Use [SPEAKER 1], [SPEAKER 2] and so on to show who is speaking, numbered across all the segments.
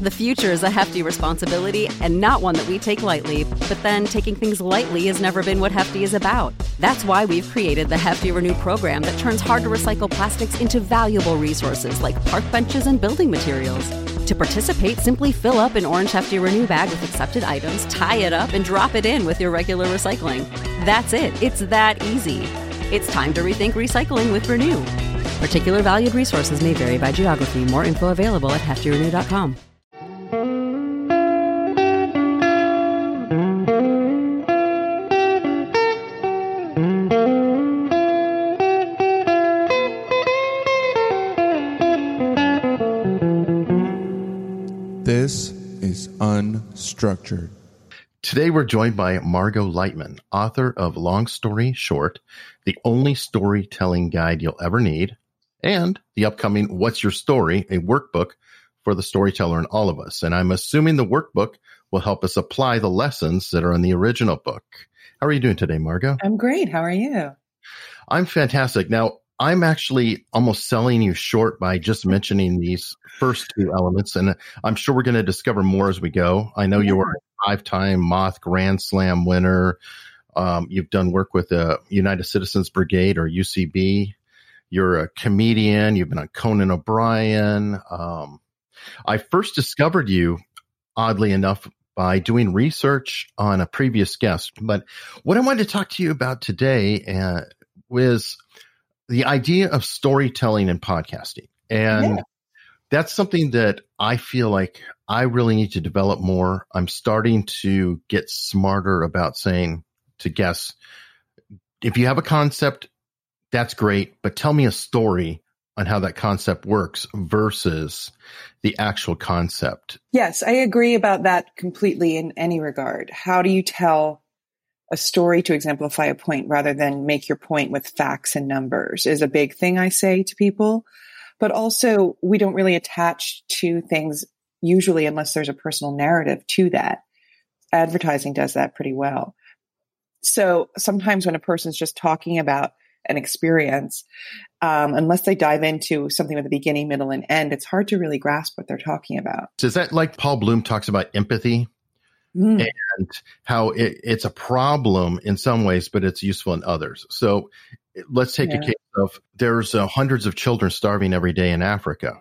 [SPEAKER 1] The future is a hefty responsibility and not one that we take lightly, but then taking things lightly has never been what Hefty is about. That's why we've created the Hefty Renew program that turns hard-to-recycle plastics into valuable resources like park benches and building materials. To participate, simply fill up an orange Hefty Renew bag with accepted items, tie it up, and drop it in with your regular recycling. That's it. It's that easy. It's time to rethink recycling with Renew. Particular valued resources may vary by geography. More info available at heftyrenew.com.
[SPEAKER 2] This is Unstructured.
[SPEAKER 3] Today we're joined by Margot Leitman, author of Long Story Short, The Only Storytelling Guide You'll Ever Need, and the upcoming What's Your Story, a workbook for the storyteller in all of us. And I'm assuming the workbook will help us apply the lessons that are in the original book. How are you doing today, Margot?
[SPEAKER 4] I'm great. How are you?
[SPEAKER 3] I'm fantastic. Now, I'm actually almost selling you short by just mentioning these first two elements, and I'm sure we're going to discover more as we go. I know you were a 5-time Moth Grand Slam winner. You've done work with the United Citizens Brigade, or UCB. You're a comedian. You've been on Conan O'Brien. I first discovered you, oddly enough, by doing research on a previous guest. But what I wanted to talk to you about today was the idea of storytelling and podcasting. And that's something that I feel like I really need to develop more. I'm starting to get smarter about saying to guests, if you have a concept, that's great, but tell me a story on how that concept works versus the actual concept.
[SPEAKER 4] Yes, I agree about that completely in any regard. How do you tell a story to exemplify a point rather than make your point with facts and numbers is a big thing I say to people. But also, we don't really attach to things usually unless there's a personal narrative to that. Advertising does that pretty well. So sometimes when a person's just talking about an experience, unless they dive into something with a beginning, middle, and end, it's hard to really grasp what they're talking about.
[SPEAKER 3] So is that like Paul Bloom talks about empathy? And how it's a problem in some ways, but it's useful in others. So let's take a case of there's hundreds of children starving every day in Africa.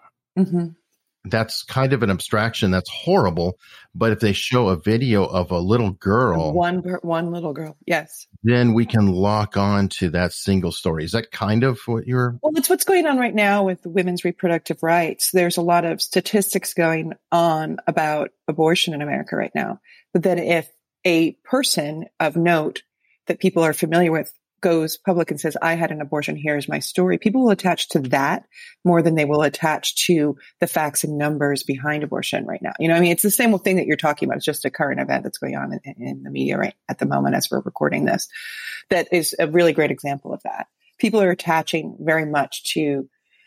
[SPEAKER 3] That's kind of an abstraction. That's horrible. But if they show a video of a little girl,
[SPEAKER 4] one little girl, yes,
[SPEAKER 3] then we can lock on to that single story. Is that kind of what you're?
[SPEAKER 4] Well, it's what's going on right now with women's reproductive rights. There's a lot of statistics going on about abortion in America right now. But then if a person of note that people are familiar with goes public and says, I had an abortion, here's my story, people will attach to that more than they will attach to the facts and numbers behind abortion right now. You know, I mean, it's the same thing that you're talking about. It's just a current event that's going on in the media right at the moment as we're recording this. That is a really great example of that. People are attaching very much to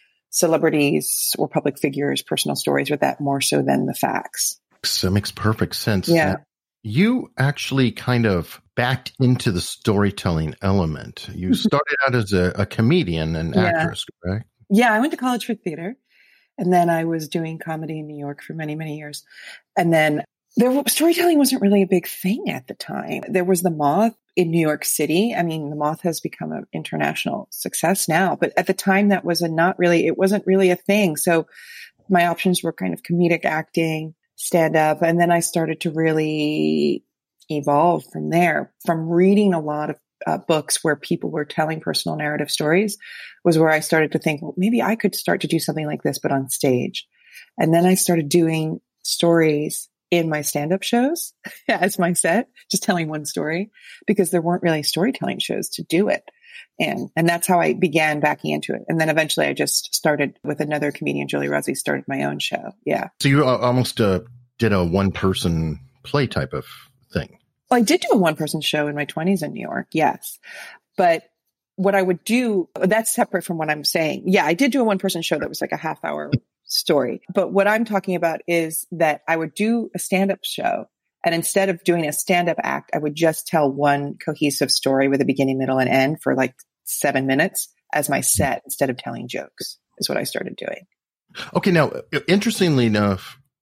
[SPEAKER 4] celebrities or public figures' personal stories with that more so than the facts.
[SPEAKER 3] So it makes perfect sense.
[SPEAKER 4] Yeah.
[SPEAKER 3] You actually kind of backed into the storytelling element. You started out as a comedian and actress, correct?
[SPEAKER 4] Yeah, I went to college for theater, and then I was doing comedy in New York for many, many years. And then storytelling wasn't really a big thing at the time. There was the Moth in New York City. I mean, the Moth has become an international success now, but at the time it wasn't really a thing. So my options were kind of comedic acting, stand up. And then I started to really evolve from there. From reading a lot of books where people were telling personal narrative stories was where I started to think, well, maybe I could start to do something like this, but on stage. And then I started doing stories in my stand-up shows as my set, just telling one story because there weren't really storytelling shows to do it. And that's how I began backing into it. And then eventually I just started with another comedian, Julie Rossi, started my own show. Yeah.
[SPEAKER 3] So you almost did a one-person play type of thing.
[SPEAKER 4] Well, I did do a one-person show in my 20s in New York. Yes. But what I would do, that's separate from what I'm saying. Yeah, I did do a one-person show that was like a half-hour story. But what I'm talking about is that I would do a stand-up show. And instead of doing a stand-up act, I would just tell one cohesive story with a beginning, middle, and end for like 7 minutes as my set instead of telling jokes is what I started doing.
[SPEAKER 3] Okay. Now, interestingly enough,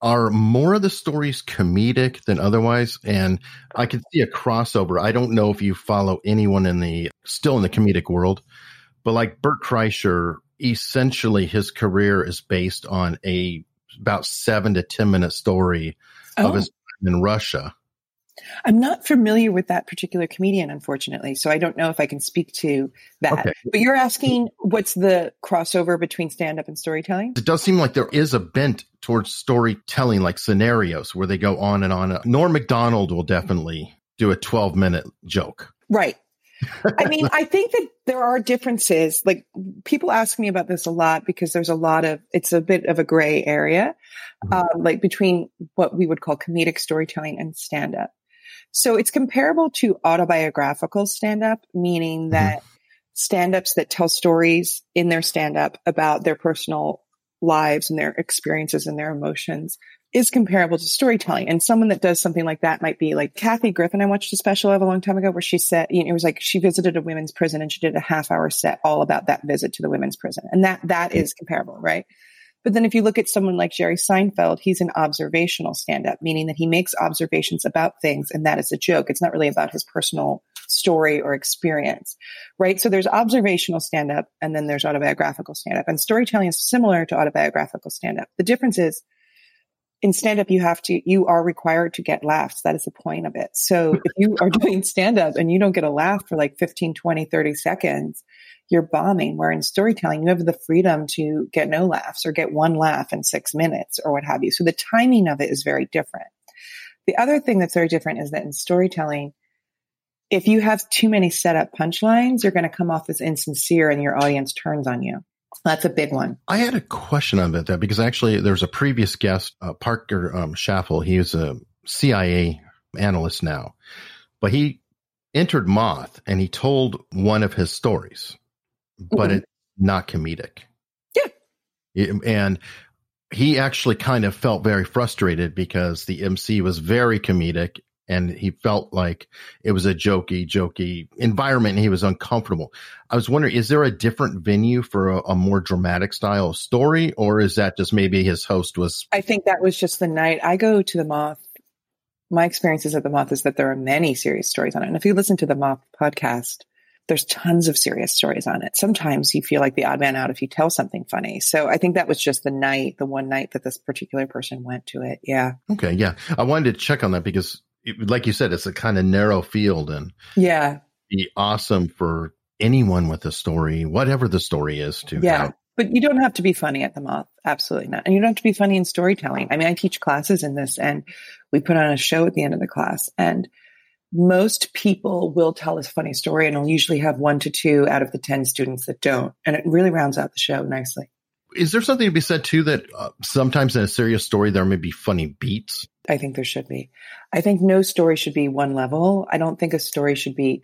[SPEAKER 3] are more of the stories comedic than otherwise? And I can see a crossover. I don't know if you follow anyone still in the comedic world, but like Bert Kreischer, essentially his career is based on about 7 to 10 minute story of his time in Russia.
[SPEAKER 4] I'm not familiar with that particular comedian, unfortunately, so I don't know if I can speak to that. Okay. But you're asking what's the crossover between stand-up and storytelling?
[SPEAKER 3] It does seem like there is a bent towards storytelling, like scenarios where they go on and on. Norm Macdonald will definitely do a 12-minute joke.
[SPEAKER 4] Right. I mean, I think that there are differences. Like, people ask me about this a lot because there's it's a bit of a gray area, like between what we would call comedic storytelling and stand-up. So it's comparable to autobiographical stand-up, meaning that stand-ups that tell stories in their stand-up about their personal lives and their experiences and their emotions is comparable to storytelling. And someone that does something like that might be like Kathy Griffin. I watched a special of a long time ago where she said, it was like she visited a women's prison and she did a half-hour set all about that visit to the women's prison. And that is comparable, right? But then if you look at someone like Jerry Seinfeld, he's an observational stand-up, meaning that he makes observations about things and that is a joke. It's not really about his personal story or experience, right? So there's observational stand-up and then there's autobiographical stand-up. And storytelling is similar to autobiographical stand-up. The difference is in stand-up, you are required to get laughs. That is the point of it. So if you are doing stand-up and you don't get a laugh for like 15, 20, 30 seconds, you're bombing. Where in storytelling, you have the freedom to get no laughs or get one laugh in 6 minutes or what have you. So the timing of it is very different. The other thing that's very different is that in storytelling, if you have too many setup punchlines, you're going to come off as insincere and your audience turns on you. That's a big one.
[SPEAKER 3] I had a question about that because actually there's a previous guest, Parker Schaffel. He is a CIA analyst now, but he entered Moth and he told one of his stories, but it's not comedic.
[SPEAKER 4] Yeah.
[SPEAKER 3] And he actually kind of felt very frustrated because the MC was very comedic and he felt like it was a jokey environment and he was uncomfortable. I was wondering, is there a different venue for a more dramatic style of story, or is that just maybe his host was?
[SPEAKER 4] I think that was just the night. I go to the Moth. My experiences at the Moth is that there are many serious stories on it. And if you listen to the Moth podcast, there's tons of serious stories on it. Sometimes you feel like the odd man out if you tell something funny. So I think that was just the one night that this particular person went to it. Yeah.
[SPEAKER 3] Okay. Yeah. I wanted to check on that because like you said, it's a kind of narrow field and be awesome for anyone with a story, whatever the story is to have.
[SPEAKER 4] But you don't have to be funny at the Moth. Absolutely not. And you don't have to be funny in storytelling. I mean, I teach classes in this and we put on a show at the end of the class and most people will tell a funny story and I'll usually have 1 to 2 out of the 10 students that don't. And it really rounds out the show nicely.
[SPEAKER 3] Is there something to be said too that sometimes in a serious story, there may be funny beats?
[SPEAKER 4] I think there should be. I think no story should be one level. I don't think a story should be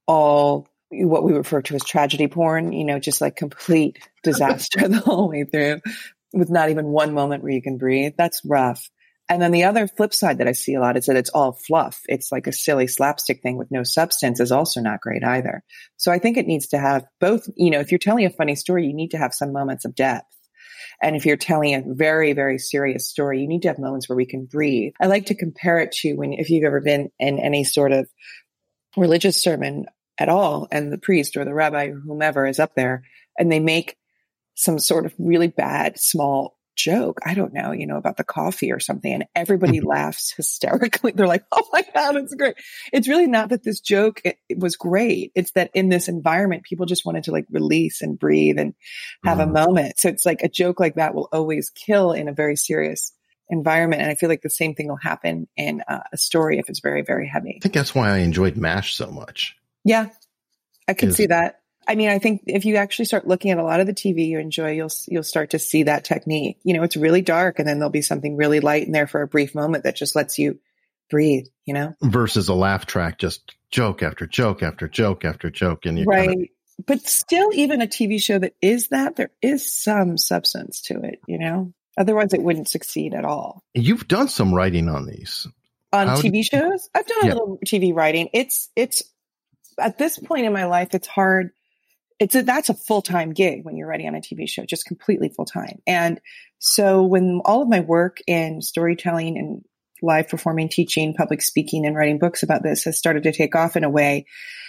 [SPEAKER 4] all what we refer to as tragedy porn, just like complete disaster the whole way through with not even one moment where you can breathe. That's rough. And then the other flip side that I see a lot is that it's all fluff. It's like a silly slapstick thing with no substance is also not great either. So I think it needs to have both, if you're telling a funny story, you need to have some moments of depth. And if you're telling a very, very serious story, you need to have moments where we can breathe. I like to compare it to if you've ever been in any sort of religious sermon at all, and the priest or the rabbi or whomever is up there, and they make some sort of really bad, small joke, I don't know, about the coffee or something, and everybody laughs hysterically. They're like, oh my God, it's great. It's really not that this joke it was great. It's that in this environment, people just wanted to like release and breathe and have a moment. So it's like a joke like that will always kill in a very serious environment. And I feel like the same thing will happen in a story if it's very, very heavy.
[SPEAKER 3] I think that's why I enjoyed MASH so much.
[SPEAKER 4] Yeah, I can see that. I mean, I think if you actually start looking at a lot of the TV you enjoy, you'll start to see that technique. It's really dark and then there'll be something really light in there for a brief moment that just lets you breathe,
[SPEAKER 3] Versus a laugh track, just joke after joke after joke after joke. And
[SPEAKER 4] right. But still, even a TV show that is that, there is some substance to it, Otherwise it wouldn't succeed at all.
[SPEAKER 3] You've done some writing on these.
[SPEAKER 4] On TV shows? I've done a little TV writing. It's at this point in my life, it's hard. that's a full-time gig when you're writing on a TV show, just completely full-time. And so when all of my work in storytelling and live performing, teaching, public speaking, and writing books about this has started to take off in a way,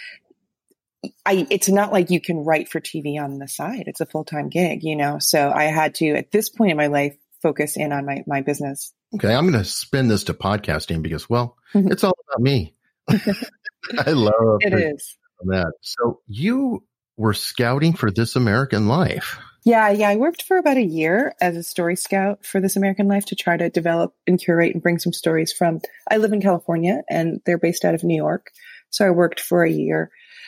[SPEAKER 4] it's not like you can write for TV on the side. It's a full-time gig, So I had to, at this point in my life, focus in on my business.
[SPEAKER 3] Okay. I'm going to spin this to podcasting because, it's all about me. I love
[SPEAKER 4] it is
[SPEAKER 3] that. So you were scouting for This American Life.
[SPEAKER 4] Yeah. I worked for about a year as a story scout for This American Life to try to develop and curate and bring some stories I live in California and they're based out of New York. So I worked for a year,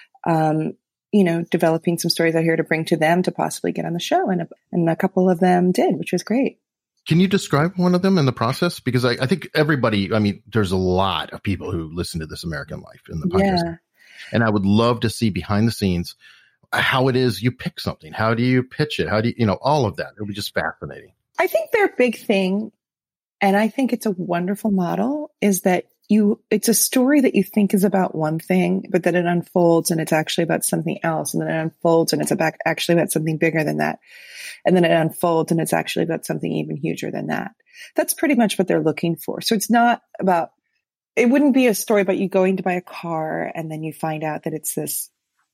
[SPEAKER 4] developing some stories out here to bring to them to possibly get on the show. And a couple of them did, which was great.
[SPEAKER 3] Can you describe one of them in the process? Because I think everybody, there's a lot of people who listen to This American Life in the podcast.
[SPEAKER 4] Yeah.
[SPEAKER 3] And I would love to see behind the scenes how it is you pick something. How do you pitch it? How do you, all of that? It'll be just fascinating.
[SPEAKER 4] I think their big thing, and I think it's a wonderful model, is that it's a story that you think is about one thing, but then it unfolds and it's actually about something else. And then it unfolds and it's actually about something bigger than that. And then it unfolds and it's actually about something even huger than that. That's pretty much what they're looking for. So it's not about, it wouldn't be a story about you going to buy a car and then you find out that it's this,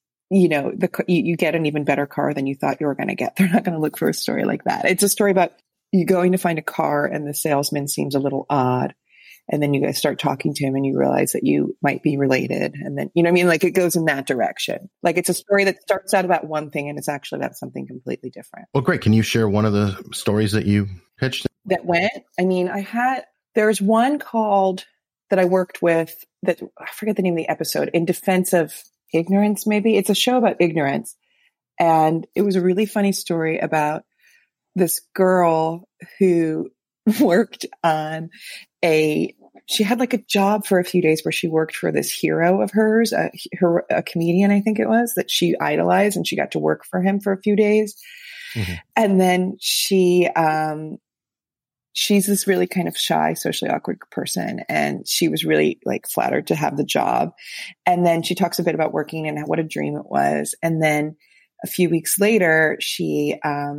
[SPEAKER 4] you get an even better car than you thought you were going to get. They're not going to look for a story like that. It's a story about you going to find a car and the salesman seems a little odd. And then you guys start talking to him and you realize that you might be related. And then, like it goes in that direction. Like it's a story that starts out about one thing and it's actually about something completely different.
[SPEAKER 3] Well, great. Can you share one of the stories that you pitched?
[SPEAKER 4] That went? There's one called that I worked with that I forget the name of the episode, In Defense of Ignorance, maybe. It's a show about ignorance. And it was a really funny story about this girl who worked on she had like a job for a few days where she worked for this hero of hers, a comedian, I think it was, that she idolized, and she got to work for him for a few days. Mm-hmm. And then she's this really kind of shy, socially awkward person. And she was really like flattered to have the job. And then she talks a bit about working and what a dream it was. And then a few weeks later, she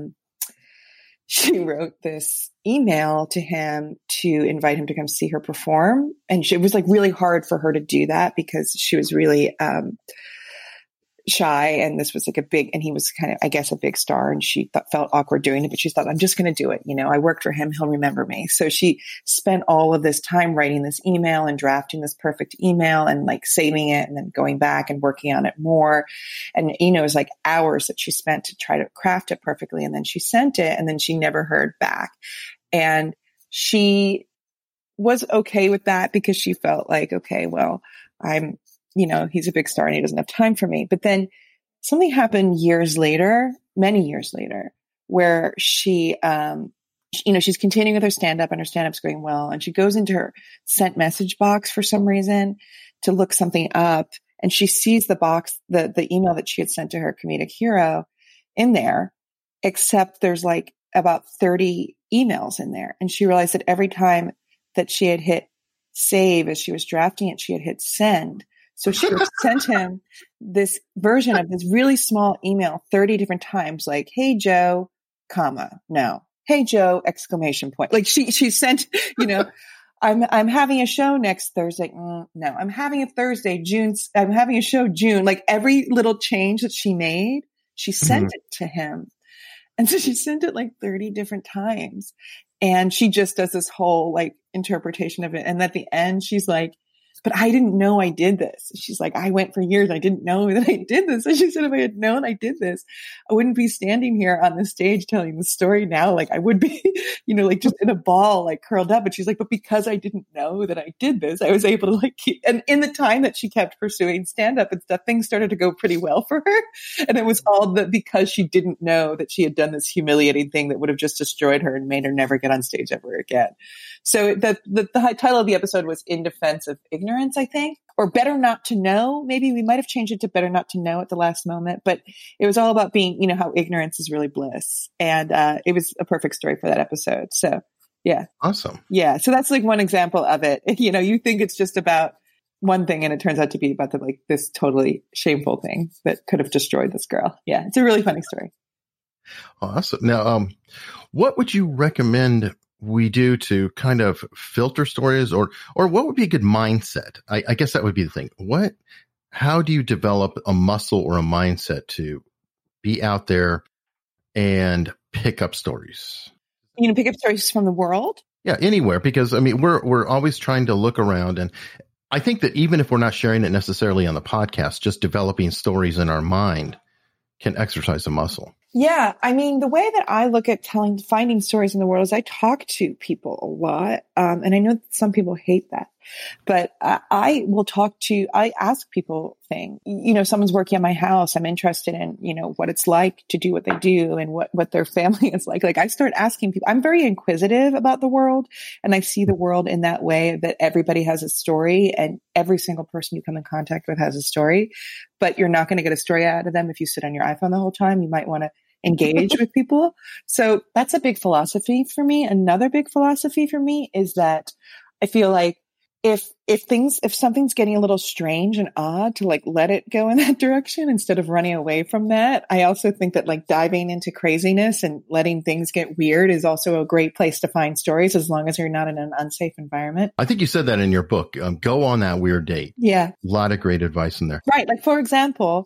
[SPEAKER 4] wrote this email to him to invite him to come see her perform. And it was like really hard for her to do that because she was really shy. And this was like and he was kind of, I guess, a big star. And she felt awkward doing it, but she thought, I'm just going to do it. I worked for him. He'll remember me. So she spent all of this time writing this email and drafting this perfect email and like saving it and then going back and working on it more. And, it was like hours that she spent to try to craft it perfectly. And then she sent it and then she never heard back. And she was okay with that because she felt like, okay, well, he's a big star and he doesn't have time for me. But then something happened many years later, where she, she's continuing with her stand-up and her stand-up's going well. And she goes into her sent message box for some reason to look something up. And she sees the box, the email that she had sent to her comedic hero in there, except there's like about 30 emails in there. And she realized that every time that she had hit save as she was drafting it, she had hit send. So she sent him this version of this really small email 30 different times, like, hey, Joe, comma, no. Hey, Joe, exclamation point. Like she sent, I'm having a show next Thursday. No, I'm having a show June. Like every little change that she made, she sent it to him. And so she sent it like 30 different times. And she just does this whole like interpretation of it. And at the end, she's like, but I didn't know I did this. She's like, I went for years. I didn't know that I did this. And she said, if I had known I did this, I wouldn't be standing here on the stage telling the story now. Like I would be, like just in a ball, like curled up. But she's like, but because I didn't know that I did this, I was able to like keep, and in the time that she kept pursuing stand up and stuff, things started to go pretty well for her. And it was all because she didn't know that she had done this humiliating thing that would have just destroyed her and made her never get on stage ever again. So the title of the episode was In Defense of Ignorance, I think, or Better Not to Know. Maybe we might have changed it to Better Not to Know at the last moment, but it was all about being, how ignorance is really bliss. And it was a perfect story for that episode. So yeah.
[SPEAKER 3] Awesome.
[SPEAKER 4] Yeah. So that's like one example of it. You think it's just about one thing and it turns out to be about this totally shameful thing that could have destroyed this girl. Yeah. It's a really funny story.
[SPEAKER 3] Awesome. Now, what would you recommend we do to kind of filter stories, or what would be a good mindset? I guess that would be the thing. How do you develop a muscle or a mindset to be out there and pick up stories?
[SPEAKER 4] Pick up stories from the world?
[SPEAKER 3] Yeah, anywhere, because I mean, we're always trying to look around, and I think that even if we're not sharing it necessarily on the podcast, just developing stories in our mind can exercise a muscle.
[SPEAKER 4] Yeah. I mean, the way that I look at finding stories in the world is I talk to people a lot. And I know that some people hate that, but I ask people things. Someone's working at my house. I'm interested in, what it's like to do what they do and what their family is like. Like I start asking people, I'm very inquisitive about the world, and I see the world in that way that everybody has a story and every single person you come in contact with has a story, but you're not going to get a story out of them if you sit on your iPhone the whole time. You might want to engage with people. So that's a big philosophy for me. Another big philosophy for me is that I feel like if something's getting a little strange and odd, to let it go in that direction instead of running away from that. I also think that diving into craziness and letting things get weird is also a great place to find stories, as long as you're not in an unsafe environment.
[SPEAKER 3] I think you said that in your book. Go on that weird date.
[SPEAKER 4] Yeah.
[SPEAKER 3] A lot of great advice in there.
[SPEAKER 4] Right. For example,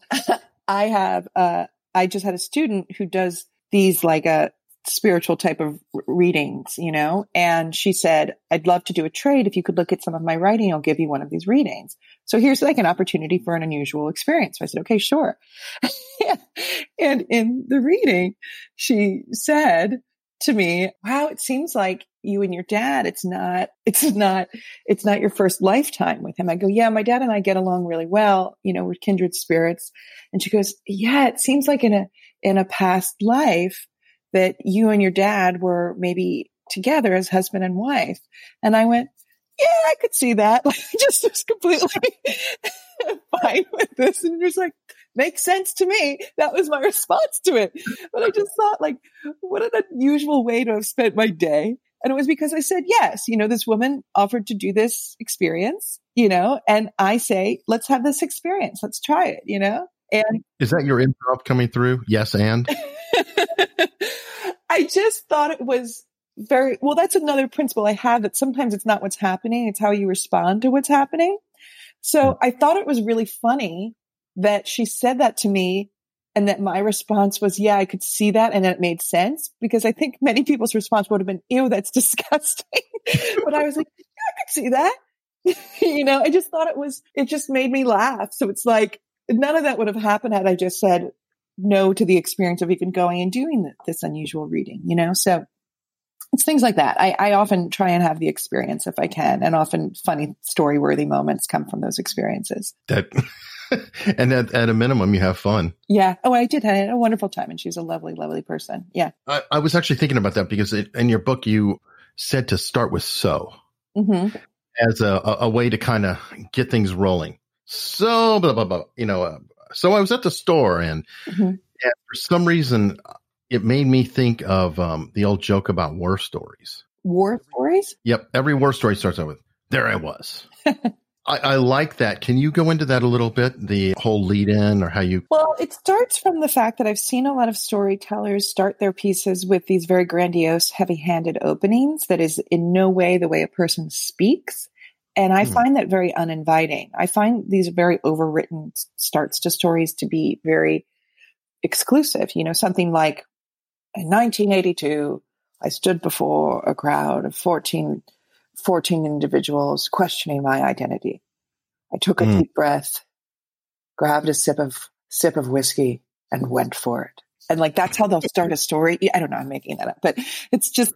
[SPEAKER 4] I just had a student who does these a spiritual type of readings, and she said, I'd love to do a trade. If you could look at some of my writing, I'll give you one of these readings. So here's an opportunity for an unusual experience. So I said, okay, sure. And in the reading, she said to me, wow, it seems like you and your dad, it's not your first lifetime with him. I go, yeah, my dad and I get along really well. We're kindred spirits. And she goes, yeah, it seems like in a past life that you and your dad were maybe together as husband and wife. And I went, yeah, I could see that. Just was completely fine with this. And just makes sense to me. That was my response to it. But I just thought what an unusual way to have spent my day. And it was because I said, yes, this woman offered to do this experience, and I say, let's have this experience. Let's try it, And
[SPEAKER 3] is that your improv coming through? Yes. And
[SPEAKER 4] I just thought it was very, well, that's another principle I have, that sometimes it's not what's happening. It's how you respond to what's happening. So I thought it was really funny that she said that to me, and that my response was, yeah, I could see that. And it made sense, because I think many people's response would have been, ew, that's disgusting. But I was like, yeah, I could see that. I just thought it just made me laugh. So it's none of that would have happened had I just said no to the experience of even going and doing this unusual reading, So it's things like that. I often try and have the experience if I can, and often funny story-worthy moments come from those experiences.
[SPEAKER 3] And at a minimum, you have fun.
[SPEAKER 4] Yeah. Oh, I did. I had a wonderful time, and she's a lovely, lovely person. Yeah.
[SPEAKER 3] I was actually thinking about that because in your book, you said to start with as a way to kind of get things rolling. So, blah, blah, blah, so I was at the store and for some reason, it made me think of the old joke about war stories.
[SPEAKER 4] War stories?
[SPEAKER 3] Yep. Every war story starts out with, there I was. I like that. Can you go into that a little bit? The whole lead in, or how you...
[SPEAKER 4] Well, it starts from the fact that I've seen a lot of storytellers start their pieces with these very grandiose, heavy-handed openings that is in no way the way a person speaks. And I find that very uninviting. I find these very overwritten starts to stories to be very exclusive. Something like, in 1982, I stood before a crowd of 14 individuals questioning my identity. I took a deep breath, grabbed a sip of whiskey, and went for it. And that's how they'll start a story. I don't know, I'm making that up, but it's just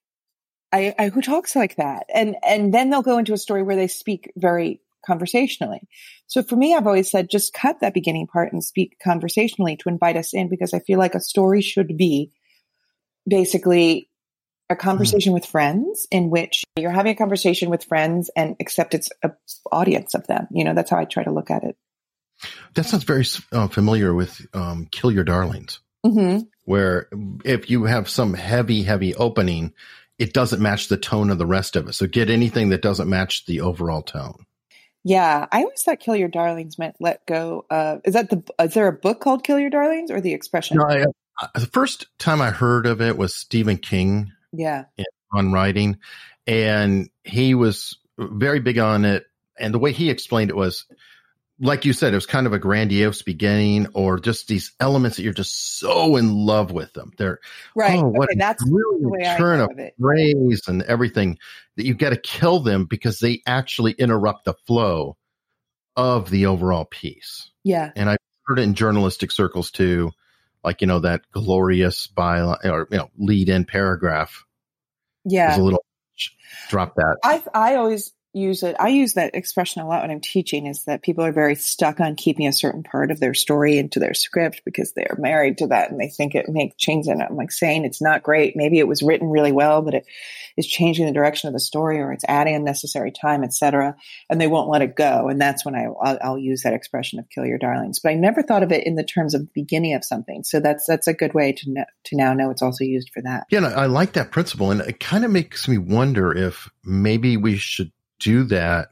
[SPEAKER 4] I who talks like that? And then they'll go into a story where they speak very conversationally. So for me, I've always said, just cut that beginning part and speak conversationally to invite us in, because I feel like a story should be basically a conversation with friends, in which you're having a conversation with friends, and except it's an audience of them. That's how I try to look at it.
[SPEAKER 3] That sounds very familiar with Kill Your Darlings, where if you have some heavy opening, it doesn't match the tone of the rest of it. So get anything that doesn't match the overall tone.
[SPEAKER 4] Yeah, I always thought Kill Your Darlings meant let go of. Is there a book called Kill Your Darlings or the expression?
[SPEAKER 3] No, the first time I heard of it was Stephen King.
[SPEAKER 4] Yeah.
[SPEAKER 3] On writing, and he was very big on it. And the way he explained it was, like you said, it was kind of a grandiose beginning, or just these elements that you're just so in love with them. They're
[SPEAKER 4] right.
[SPEAKER 3] What
[SPEAKER 4] that's
[SPEAKER 3] really
[SPEAKER 4] the way
[SPEAKER 3] turn
[SPEAKER 4] I
[SPEAKER 3] of
[SPEAKER 4] know of it.
[SPEAKER 3] phrase and everything that you've got to kill them because they actually interrupt the flow of the overall piece.
[SPEAKER 4] Yeah.
[SPEAKER 3] And I've heard it in journalistic circles too, like, that glorious byline or, lead in paragraph.
[SPEAKER 4] Yeah.
[SPEAKER 3] There's a little drop that.
[SPEAKER 4] I always use it. I use that expression a lot when I'm teaching, is that people are very stuck on keeping a certain part of their story into their script because they are married to that and they think it makes changes in it. I'm like saying it's not great. Maybe it was written really well, but it is changing the direction of the story, or it's adding unnecessary time, etc. And they won't let it go. And that's when I'll use that expression of kill your darlings. But I never thought of it in the terms of the beginning of something. So that's a good way to now know it's also used for that.
[SPEAKER 3] Yeah, I like that principle. And it kind of makes me wonder if maybe we should do that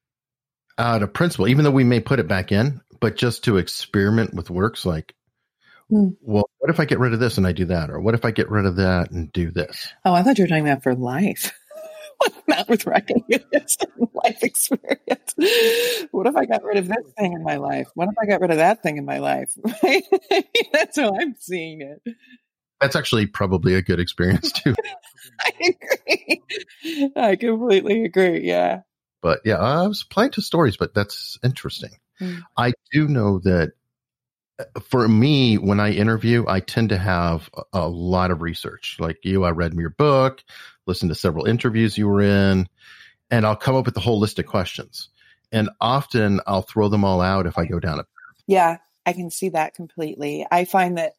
[SPEAKER 3] out of principle, even though we may put it back in, but just to experiment with works like, well, what if I get rid of this and I do that? Or what if I get rid of that and do this?
[SPEAKER 4] Oh, I thought you were talking about for life. Not with recognition, life experience. What if I got rid of this thing in my life? What if I got rid of that thing in my life? That's how I'm seeing it.
[SPEAKER 3] That's actually probably a good experience too.
[SPEAKER 4] I agree. I completely agree. Yeah.
[SPEAKER 3] But yeah, I was applying to stories, but that's interesting. I do know that for me, when I interview, I tend to have a lot of research. Like you, I read your book, listened to several interviews you were in, and I'll come up with a whole list of questions. And often I'll throw them all out if I go down a path.
[SPEAKER 4] Yeah, I can see that completely. I find that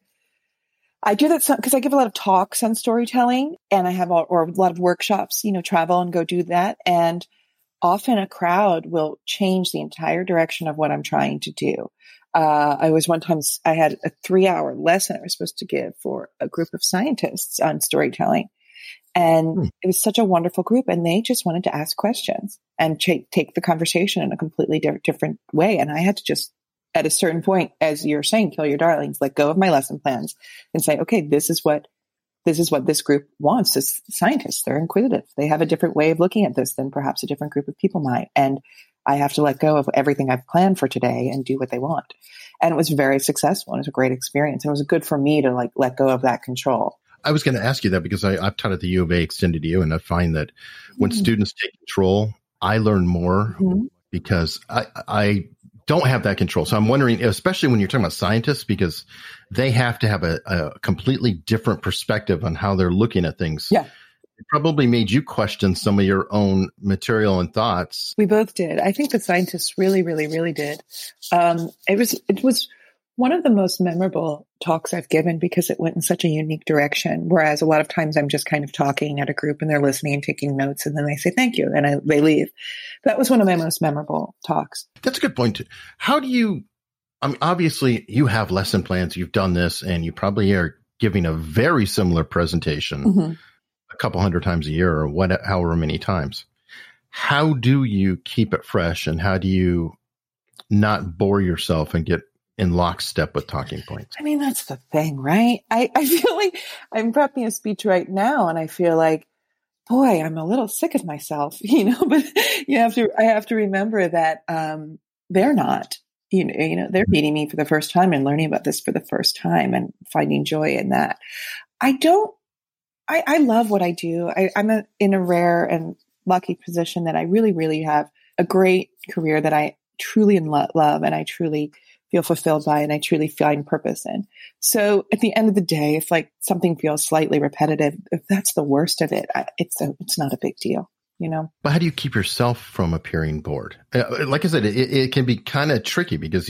[SPEAKER 4] I do that because I give a lot of talks on storytelling, and I have a lot of workshops, travel and go do that. And often a crowd will change the entire direction of what I'm trying to do. I had a 3-hour lesson I was supposed to give for a group of scientists on storytelling. And it was such a wonderful group, and they just wanted to ask questions and take the conversation in a completely different way. And I had to just, at a certain point, as you're saying, kill your darlings, let go of my lesson plans and say, okay, this is what this group wants as scientists. They're inquisitive. They have a different way of looking at this than perhaps a different group of people might. And I have to let go of everything I've planned for today and do what they want. And it was very successful. And it was a great experience. And it was good for me to let go of that control.
[SPEAKER 3] I was going to ask you that because I've taught at the U of A Extended U, and I find that when students take control, I learn more because I don't have that control. So I'm wondering, especially when you're talking about scientists, because they have to have a completely different perspective on how they're looking at things.
[SPEAKER 4] Yeah.
[SPEAKER 3] It probably made you question some of your own material and thoughts.
[SPEAKER 4] We both did. I think the scientists really, really, really did. It was one of the most memorable talks I've given because it went in such a unique direction. Whereas a lot of times I'm just kind of talking at a group and they're listening and taking notes, and then they say thank you and they leave. That was one of my most memorable talks. That's
[SPEAKER 3] a good point too. How do you? Obviously you have lesson plans. You've done this, and you probably are giving a very similar presentation a couple hundred times a year, or however many times. How do you keep it fresh, and how do you not bore yourself and get in lockstep with talking points?
[SPEAKER 4] I mean, that's the thing, right? I feel like I'm prepping a speech right now, and I feel like, boy, I'm a little sick of myself, but I have to remember that, they're not, they're meeting me for the first time and learning about this for the first time and finding joy in that. I love what I do. I'm in a rare and lucky position that I really, really have a great career that I truly love and I truly feel fulfilled by, and I truly find purpose in. So at the end of the day, if something feels slightly repetitive, if that's the worst of it, it's not a big deal,
[SPEAKER 3] But how do you keep yourself from appearing bored? Like I said, it can be kind of tricky because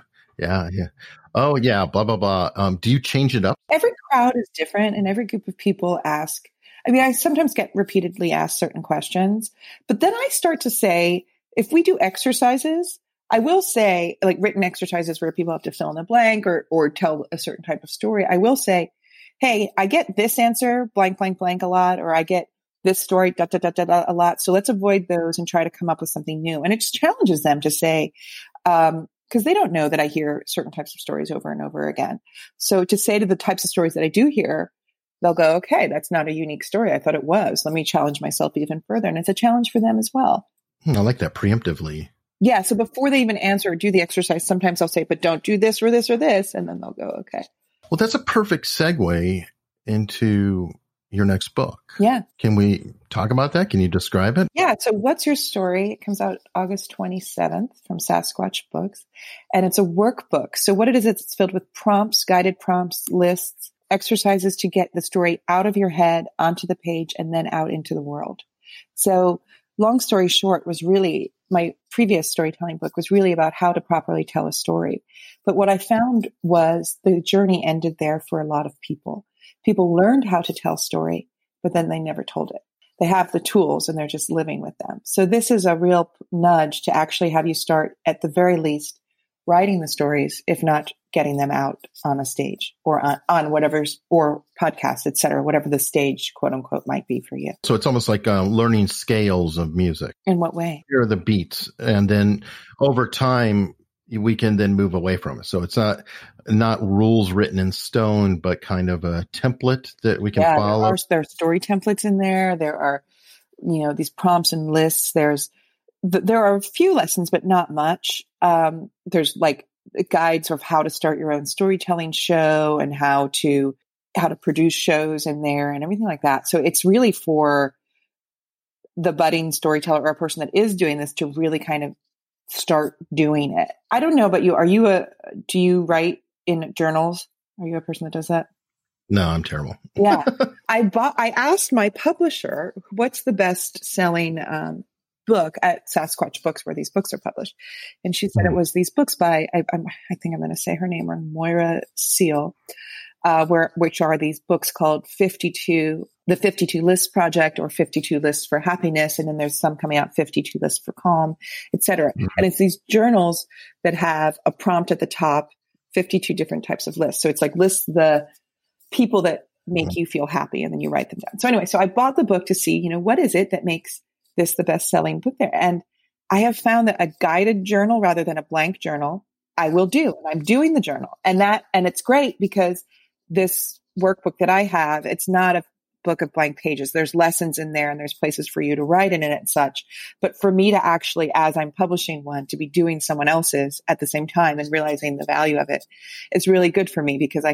[SPEAKER 3] oh yeah, blah, blah, blah. Do you change it up?
[SPEAKER 4] Every crowd is different, and every group of people ask. I mean, I sometimes get repeatedly asked certain questions, but then I start to say, if we do exercises, I will say, like written exercises where people have to fill in the blank or tell a certain type of story, I will say, hey, I get this answer, blank, blank, blank a lot, or I get this story, da, da, da, da, da, a lot. So let's avoid those and try to come up with something new. And it just challenges them to say, because they don't know that I hear certain types of stories over and over again. So to say to the types of stories that I do hear, they'll go, okay, that's not a unique story. I thought it was. Let me challenge myself even further. And it's a challenge for them as well.
[SPEAKER 3] I like that preemptively.
[SPEAKER 4] Yeah. So before they even answer or do the exercise, sometimes I'll say, but don't do this or this or this. And then they'll go, okay.
[SPEAKER 3] Well, that's a perfect segue into your next book.
[SPEAKER 4] Yeah.
[SPEAKER 3] Can we talk about that? Can you describe it?
[SPEAKER 4] Yeah. So What's Your Story? It comes out August 27th from Sasquatch Books. And it's a workbook. So what it is, it's filled with prompts, guided prompts, lists, exercises to get the story out of your head onto the page and then out into the world. So long story short was really, my previous storytelling book was really about how to properly tell a story. But what I found was the journey ended there for a lot of people. People learned how to tell story, but then they never told it. They have the tools and they're just living with them. So this is a real nudge to actually have you start at the very least writing the stories, if not getting them out on a stage or on whatever's, or podcast, et cetera, whatever the stage, quote unquote, might be for you.
[SPEAKER 3] So it's almost like learning scales of music.
[SPEAKER 4] In what way?
[SPEAKER 3] Here are the beats. And then over time, we can then move away from it. So it's not rules written in stone, but kind of a template that we can follow.
[SPEAKER 4] There are story templates in there. There are, these prompts and lists. There are a few lessons, but not much. There's like guides of how to start your own storytelling show and how to produce shows in there and everything like that. So it's really for the budding storyteller or a person that is doing this to really kind of start doing it. I don't know about you. Do you write in journals? Are you a person that does that?
[SPEAKER 3] No, I'm terrible.
[SPEAKER 4] Yeah. I asked my publisher, what's the best selling, book at Sasquatch Books where these books are published. And she said it was these books by, I think I'm going to say her name, or Moira Seal, which are these books called the 52 Lists Project or 52 Lists for Happiness. And then there's some coming out, 52 Lists for Calm, et cetera. Mm-hmm. And it's these journals that have a prompt at the top, 52 different types of lists. So it's like list the people that make you feel happy and then you write them down. So anyway, so I bought the book to see, what is it that makes this the best-selling book there. And I have found that a guided journal rather than a blank journal, I will do. And I'm doing the journal. And it's great because this workbook that I have, it's not a book of blank pages. There's lessons in there and there's places for you to write in it and such. But for me to actually, as I'm publishing one, to be doing someone else's at the same time and realizing the value of it is really good for me because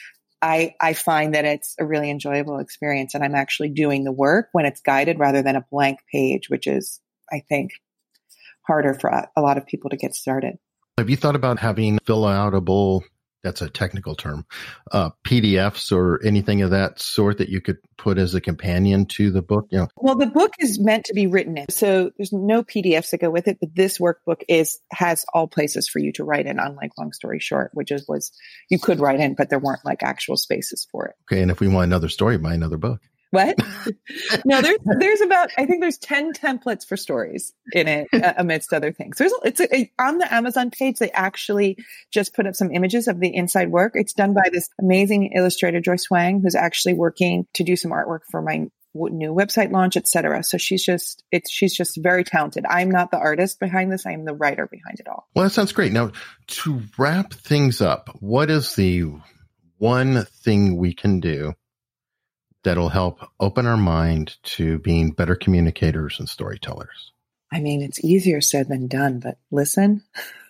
[SPEAKER 4] I find that it's a really enjoyable experience and I'm actually doing the work when it's guided rather than a blank page, which is, I think, harder for a lot of people to get started.
[SPEAKER 3] Have you thought about having fill-outable, that's a technical term, PDFs or anything of that sort that you could put as a companion to the book?
[SPEAKER 4] Well, the book is meant to be written in, so there's no PDFs that go with it. But this workbook has all places for you to write in. Unlike Long Story Short, which was you could write in, but there weren't like actual spaces for it.
[SPEAKER 3] Okay, and if we want another story, buy another book.
[SPEAKER 4] What? No, there's about, I think there's 10 templates for stories in it, amidst other things. On the Amazon page, they actually just put up some images of the inside work. It's done by this amazing illustrator, Joyce Wang, who's actually working to do some artwork for my new website launch, etc. So she's just very talented. I'm not the artist behind this. I am the writer behind it all.
[SPEAKER 3] Well, that sounds great. Now, to wrap things up, what is the one thing we can do that'll help open our mind to being better communicators and storytellers?
[SPEAKER 4] I mean, it's easier said than done, but listen.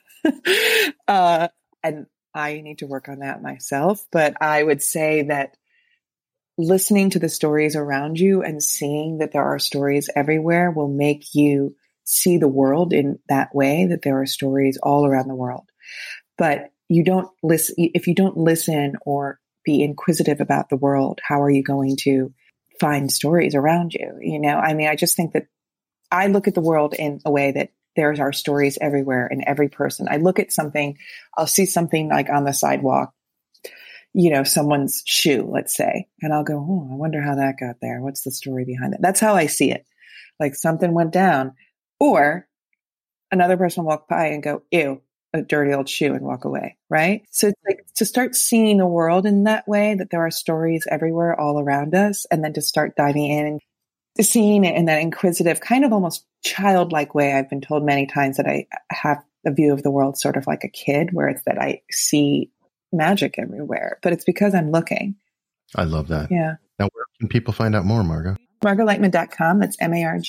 [SPEAKER 4] And I need to work on that myself. But I would say that listening to the stories around you and seeing that there are stories everywhere will make you see the world in that way, that there are stories all around the world. But you don't listen, if you don't listen or be inquisitive about the world, how are you going to find stories around you? I mean, I just think that I look at the world in a way that there are stories everywhere in every person. I look at something, I'll see something like on the sidewalk, someone's shoe, let's say, and I'll go, oh, I wonder how that got there. What's the story behind it? That's how I see it. Like something went down, or another person will walk by and go, ew, a dirty old shoe, and walk away. Right. So it's like to start seeing the world in that way, that there are stories everywhere all around us, and then to start diving in and seeing it in that inquisitive, kind of almost childlike way. I've been told many times that I have a view of the world sort of like a kid, where it's that I see magic everywhere, but it's because I'm looking.
[SPEAKER 3] I love that.
[SPEAKER 4] Yeah.
[SPEAKER 3] Now, where can people find out more, Margot?
[SPEAKER 4] MargotLightman.com. That's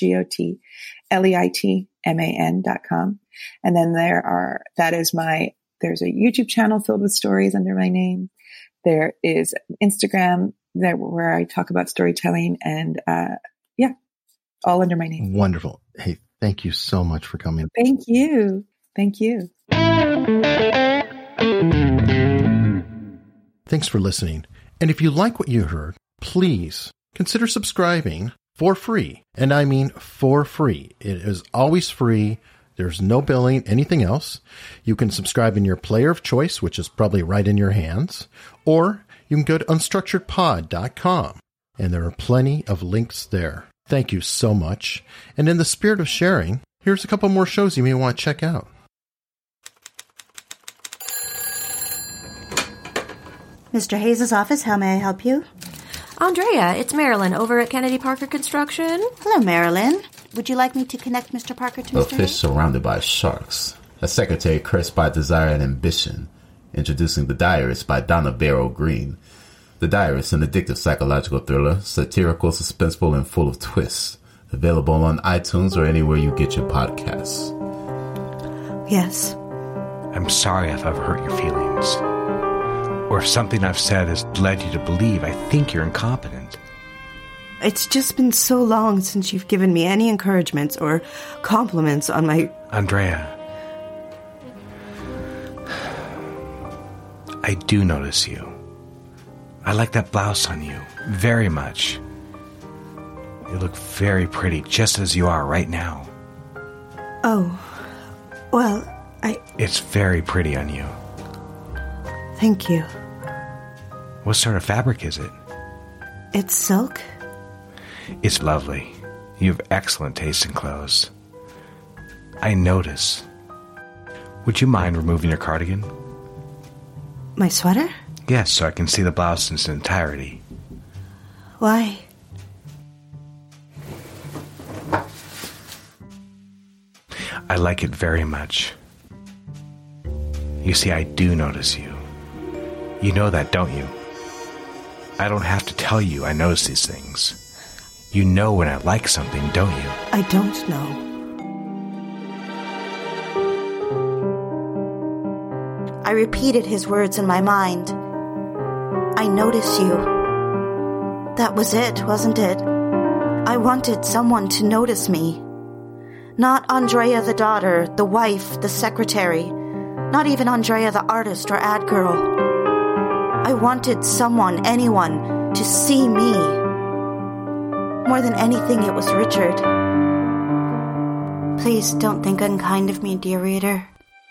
[SPEAKER 4] MargotLightman.com. And then there's a YouTube channel filled with stories under my name. There is Instagram where I talk about storytelling, and all under my name.
[SPEAKER 3] Wonderful. Hey, thank you so much for coming.
[SPEAKER 4] Thank you. Thank you.
[SPEAKER 3] Thanks for listening. And if you like what you heard, please consider subscribing for free. And I mean for free. It is always free. There's no billing, anything else. You can subscribe in your player of choice, which is probably right in your hands, or you can go to unstructuredpod.com, and there are plenty of links there. Thank you so much. And in the spirit of sharing, here's a couple more shows you may want to check out.
[SPEAKER 5] Mr. Hayes' office, how may I help you?
[SPEAKER 6] Andrea, it's Marilyn over at Kennedy Parker Construction.
[SPEAKER 5] Hello, Marilyn. Would you like me to connect Mr. Parker to
[SPEAKER 7] A
[SPEAKER 5] Mr.
[SPEAKER 7] fish
[SPEAKER 5] Hayes?
[SPEAKER 7] surrounded by sharks. A secretary cursed by desire and ambition. Introducing The Diarist by Donna Barrow Green. The Diarist, an addictive psychological thriller, satirical, suspenseful, and full of twists. Available on iTunes or anywhere you get your podcasts.
[SPEAKER 5] Yes.
[SPEAKER 8] I'm sorry if I've hurt your feelings. Or if something I've said has led you to believe I think you're incompetent.
[SPEAKER 5] It's just been so long since you've given me any encouragements or compliments on my...
[SPEAKER 8] Andrea, I do notice you. I like that blouse on you very much. You look very pretty just as you are right now.
[SPEAKER 5] Oh, well,
[SPEAKER 8] It's very pretty on you.
[SPEAKER 5] Thank you.
[SPEAKER 8] What sort of fabric is it?
[SPEAKER 5] It's silk?
[SPEAKER 8] It's lovely. You have excellent taste in clothes. I notice. Would you mind removing your cardigan?
[SPEAKER 5] My sweater?
[SPEAKER 8] Yes, so I can see the blouse in its entirety.
[SPEAKER 5] Why?
[SPEAKER 8] I like it very much. You see, I do notice you. You know that, don't you? I don't have to tell you I notice these things. You know when I like something, don't you?
[SPEAKER 5] I don't know. I repeated his words in my mind. I notice you. That was it, wasn't it? I wanted someone to notice me. Not Andrea the daughter, the wife, the secretary. Not even Andrea the artist or ad girl. I wanted someone, anyone, to see me. More than anything, it was Richard. Please don't think unkind of me, dear reader.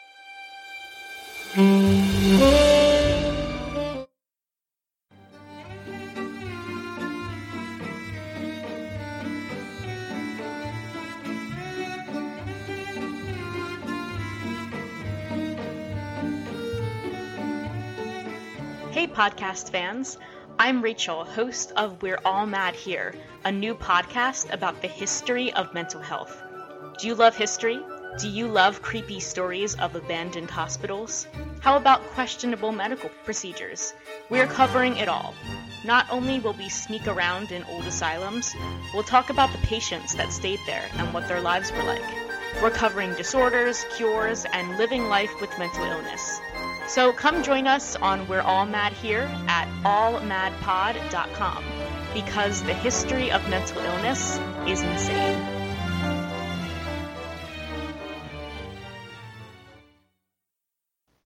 [SPEAKER 9] Hey podcast fans, I'm Rachel, host of We're All Mad Here, a new podcast about the history of mental health. Do you love history? Do you love creepy stories of abandoned hospitals? How about questionable medical procedures? We're covering it all. Not only will we sneak around in old asylums, we'll talk about the patients that stayed there and what their lives were like. We're covering disorders, cures, and living life with mental illness. So come join us on We're All Mad Here at allmadpod.com, because the history of mental illness is insane.